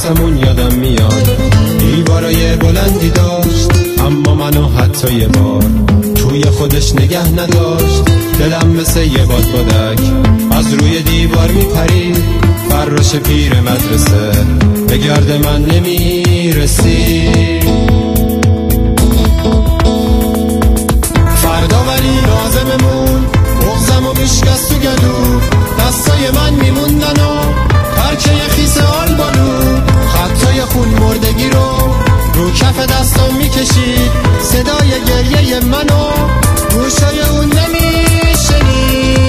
آسمون یادم میاد دیوارای بلندی داشت، اما منو حتی یه بار توی خودش نگه نداشت. دلم مثل یه بادبادک از روی دیوار میپرید، فراش پیر مدرسه به گرد من نمیرسید. فردا ولی لازممون بغزم و میشکست تو گلو، دستای من میموندن و پرچه خیس آلبالو، خطای خون مردگی رو کف دستم میکشید، صدای گریه منو گوشای اون نمیشنید.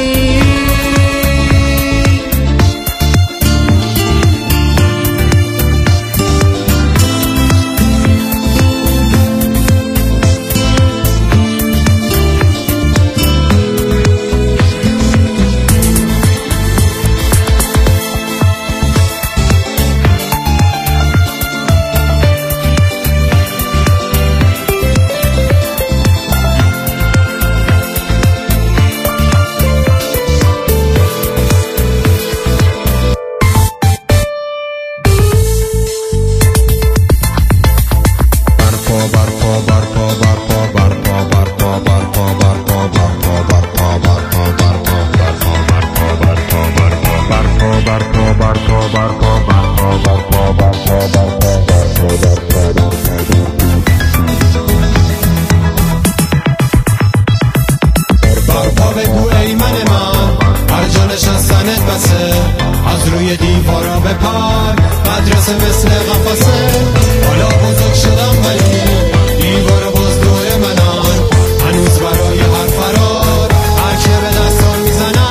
از روی دیوارا بپر، مدرسه مثل قفسه، حالا بزرگ شدم ولی دیوارا باز دور منان، هنوز برای هر فرار هر که به دستان میزنم.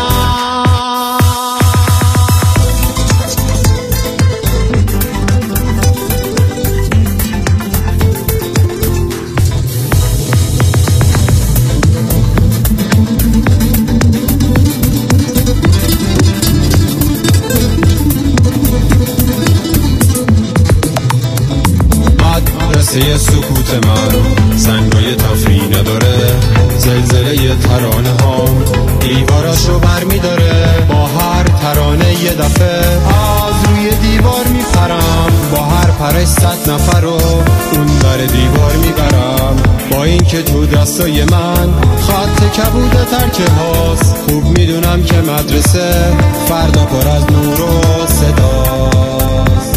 مدرسه سکوت من سنگای تفریح نداره، زلزله ترانه ها دیواراشو بر میداره، با هر ترانه یه دفعه از روی دیوار میپرم، با هر پرش 100 نفر رو اون در دیوار میبرم. با اینکه تو دستای من خط کبود ترکه هاست، خوب میدونم که مدرسه فردا پر از نور و صداست.